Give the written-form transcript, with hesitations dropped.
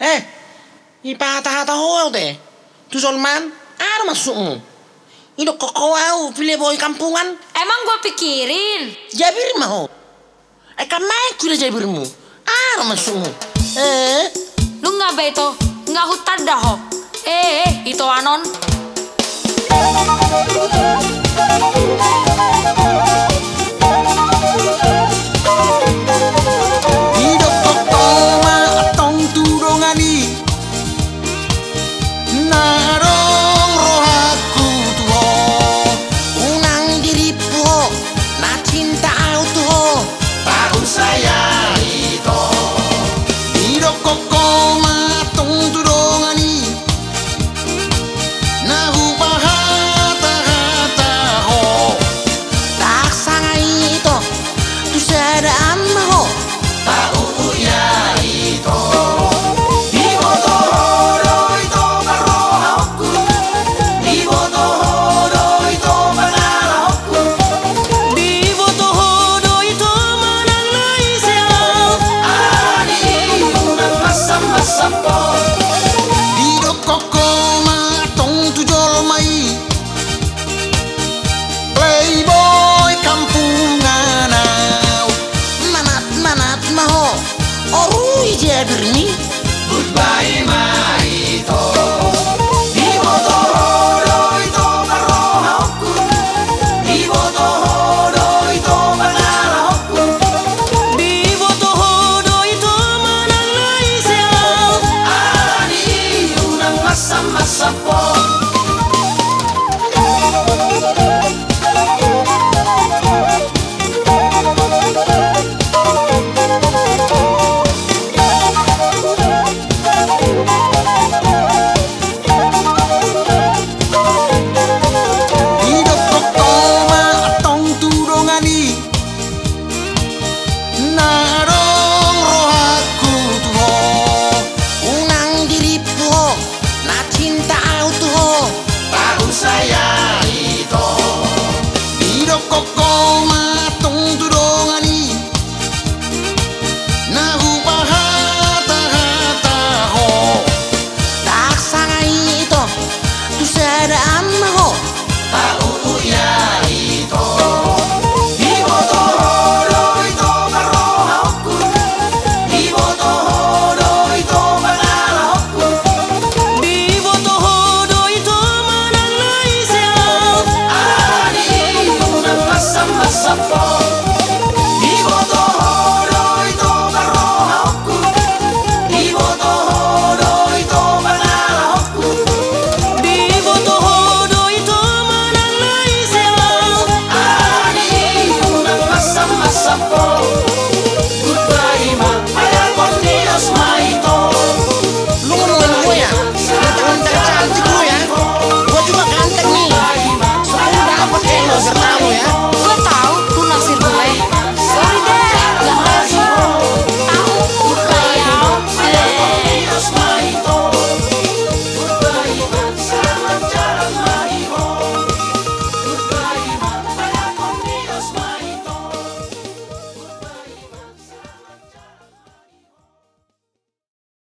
Eh, ipatahata ho te. Tu Solman, ada masukmu. Ini kok kau pilih boy kampungan? Emang gua pikirin. Jabir mau. Kamai kuda jabirmu. Ada masukmu. Lu nggak beto, nggak hutan dah ho. Itu anon. Hidup kokoma atong turongani. Narong rohaku tuho. Unang diripu ho. Na cinta auto ho. Tahu saya itu. Hidup kokoma atong turongani. Nahu bahata-hata ho. Tak sangai itu. Tu sadaan ho. Tahu ya itu. Playboy kampungan au. Manat maho. Orui jabirni. Goodbye maito. Narong rohaku tuho. Unang diripu ho. Na cinta auto ho. Tahu saya itu. Hidup kokoma tong turongani. Nahu bahata-hata ho. Tak sangai itu. Tu sadaan ho. Tahu ya itu. Support.